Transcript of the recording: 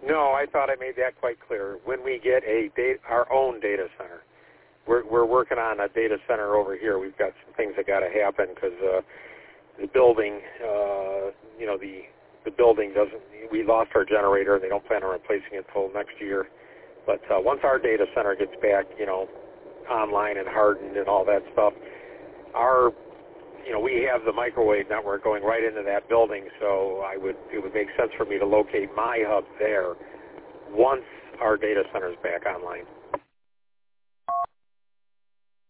No, I thought I made that quite clear. When we get our own data center, we're working on a data center over here. We've got some things that got to happen because the building, the building doesn't. We lost our generator, and they don't plan on replacing it until next year. But once our data center gets back, online and hardened and all that stuff, we have the microwave network going right into that building, so it would make sense for me to locate my hub there once our data center is back online.